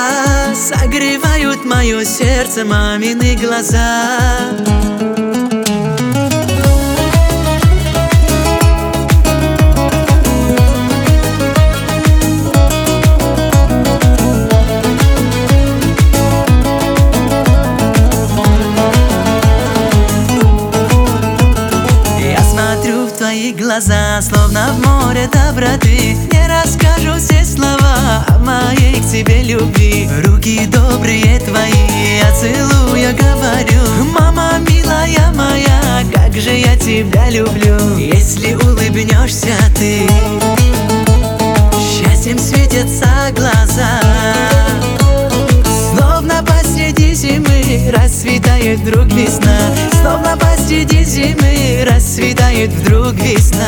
согревают мое сердце мамины глаза. Твои глаза, словно в море доброты. Не расскажу все слова о моей к тебе любви. Руки добрые твои, я целую, говорю: мама милая моя, как же я тебя люблю. Если улыбнешься ты, счастьем светятся глаза. Словно посреди зимы расцветает вдруг весна. Словно посреди зимы расцветает вдруг весна.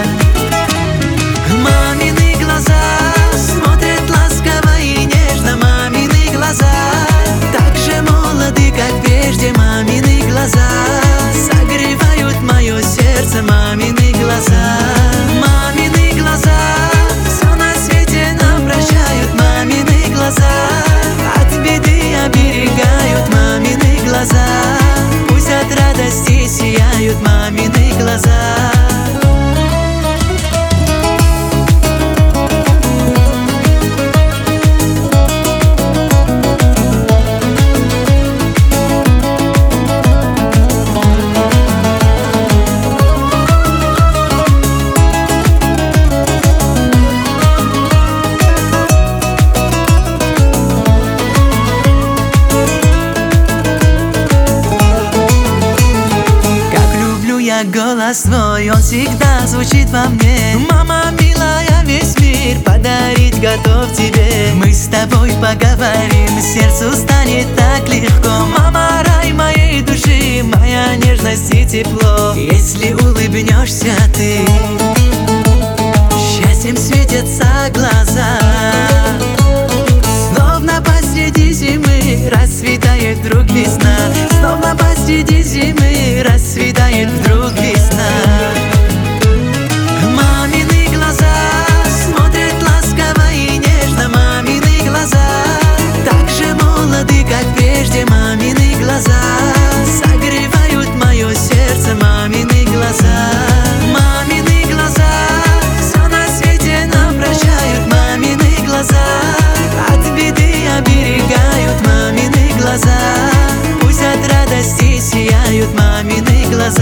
Мамины глаза смотрят ласково и нежно. Мамины глаза так же молоды, как прежде. Мамины глаза согревают мое сердце. Мамины глаза, мамины глаза все на свете нам прощают. Мамины глаза от беды оберегают. Мамины глаза пусть от радости сияют. Мамины глаза. Голос твой, он всегда звучит во мне. Мама милая, весь мир подарить готов тебе. Мы с тобой поговорим, сердцу станет так легко. Мама, рай моей души, моя нежность и тепло. Если улыбнешься ты, счастьем светятся глаза. Словно посреди зимы расцветает вдруг весна. Словно посреди зимы расцветает вдруг весна. Мамины глаза смотрят ласково и нежно. Мамины глаза так же молоды, как прежде. Мамины глаза согревают мое сердце. Мамины глаза, мамины глаза все на свете нам прощают. Мамины глаза от беды оберегают. Мамины глаза пусть от радости сияют. Мамины глаза.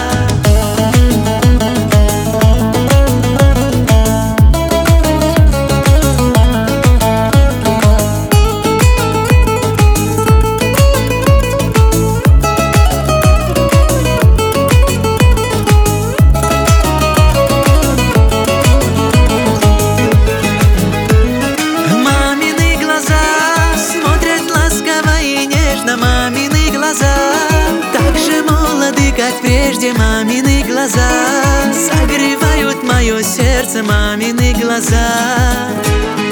Мамины глаза так же молоды, как прежде. Мамины глаза согревают мое сердце. Мамины глаза.